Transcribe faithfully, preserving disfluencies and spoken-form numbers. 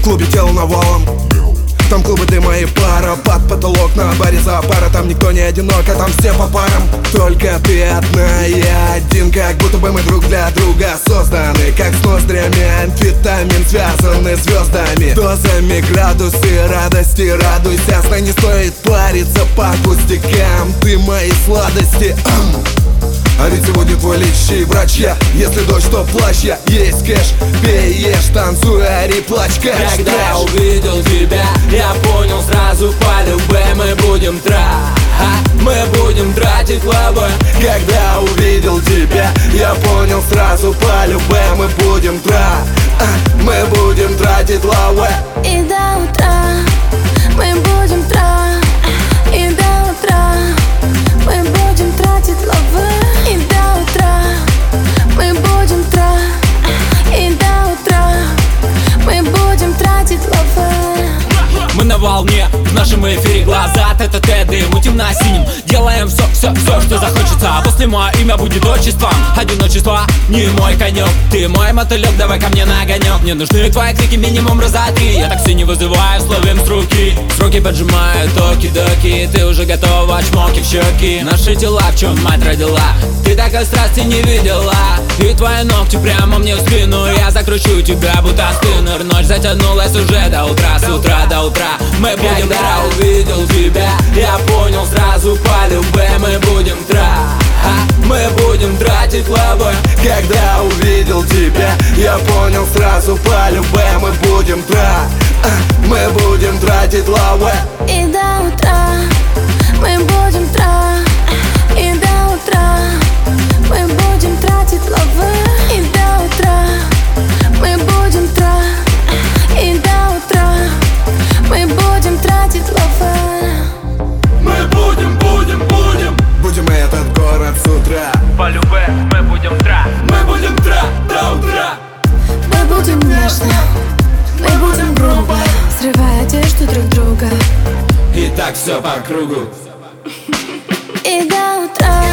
В клубе тело навалом, там клубы дыма и пара. Под потолок на баре за пара. Там никто не одинок, а там все по парам. Только ты одна, я один. Как будто бы мы друг для друга созданы. Как с ноздрями амфетамин, связаны звездами, дозами, градусы радости. Радуйся, знай, не стоит париться по пустякам. Ты мои сладости. А ведь сегодня твой лечащий врач я. Если дождь, то плащ я. Есть кэш, пей, ешь, танцуй, ори, плачь, кэш. Когда я увидел тебя, я понял сразу по любэ мы будем тра Мы будем тратить лавы. Когда увидел тебя, я понял сразу по любэ мы будем тра Мы будем тратить лавы. И до утра мы будем тра И до утра мы будем тратить лавы. И до утра мы будем тра И до утра мы будем тратить лавы. Мы на волне, в нашем эфире глаза тет-а-тет, мутим на синем. Делаем все, все, все, что захочется. А после мое имя будет отчеством. Одиночество не мой конек. Ты мой мотылек, давай ко мне на огонек. Мне нужны твои крики минимум раза три. Я такси не вызываю, словим с руки. Сроки поджимают, оки-доки. Ты уже готова, чмоки в щеки. Наши тела, в чем мать родила. Ты такой страсти не видела. И твои ногти прямо мне в спину. Я закручу тебя, будто спиннер. Ночь затянулась уже до утра, с утра до утра. Мы будем тра. Когда увидел тебя, я понял сразу по любэ мы будем тра Мы будем тратить лавы. Когда увидел тебя, я понял сразу по любэ мы будем тра Мы будем тратить лавы. И до утра мы будем тра И до утра мы будем тратить лавы. И до утра мы будем тра И до утра мы будем тратить лавы. Мы будем, будем, будем Будем этот город с утра. по любэ мы будем тра Мы будем тра до утра. Мы будем нежно, мы будем грубо, срывая одежду друг друга. И так все по кругу. И до утра